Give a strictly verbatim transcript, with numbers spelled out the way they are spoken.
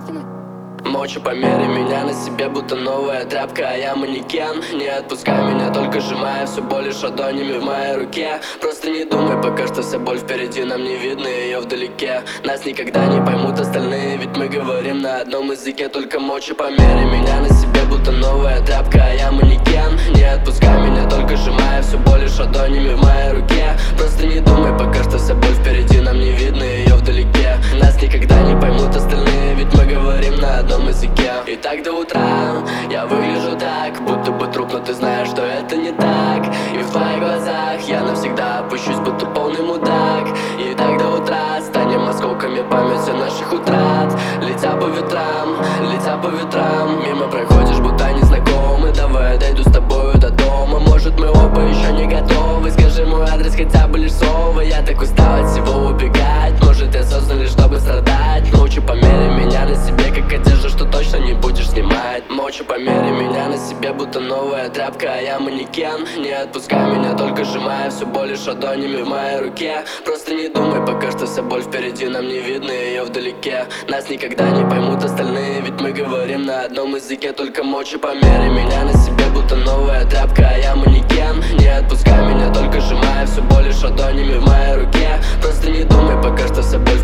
Мочи померяй меня на себе, будто новая тряпка, а я манекен. Не отпускай меня, только сжимая все боль ладонями в моей руке. Просто не думай, пока что вся боль впереди, нам не видно ее вдалеке. Нас никогда не поймут остальные, ведь мы говорим на одном языке. Только мочи померяй меня на себе, будто новая тряпка, а я манекен. Не отпускай меня, только сжимая все боль ладонями в моей руке. Просто не думай, пока что вся боль впереди, нам не видно ее вдалеке. Нас никогда не поймут остальные, ведь мы говорим на одном языке. И так до утра я выгляжу так, будто бы труп, но ты знаешь, что это не так. И в твоих глазах я навсегда опущусь, будто полный мудак. И так до утра станем осколками памяти наших утрат. Летя по ветрам, летя по ветрам, мимо проходишь, будто незнакомый. Давай я дойду с тобою до дома, может мы оба еще не готовы. Скажи мой адрес хотя бы лишь слово, я так устал от всего убегать. Может я создан лишь чтобы страдать. Мочи померяй меня на себе, как одежда, что точно не будешь снимать. Мочи померяй меня на себе, будто новая тряпка, а я манекен. Не отпускай меня, только сжимая все боль ладонями в моей руке. Просто не думай, пока что вся боль впереди, нам не видно ее вдалеке. Нас никогда не поймут остальные, ведь мы говорим на одном языке. Только мочи померяй меня на себе, будто новая тряпка, а я манекен. Не отпускай меня, только сжимая все боль ладонями в моей руке. Просто не думай, пока что вся боль